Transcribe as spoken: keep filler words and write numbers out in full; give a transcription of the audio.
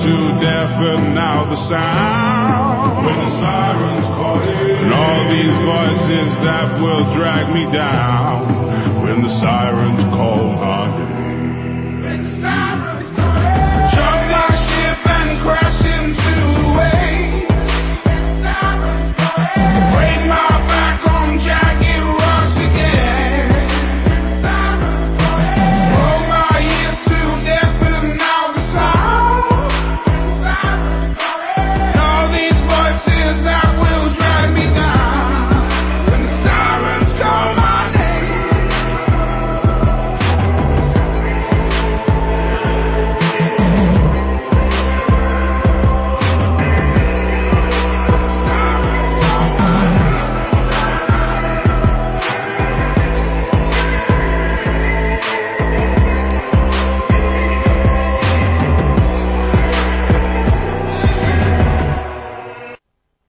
to deafen now the sound. When the sirens call it, and all these voices that will drag me down. When the sirens call out.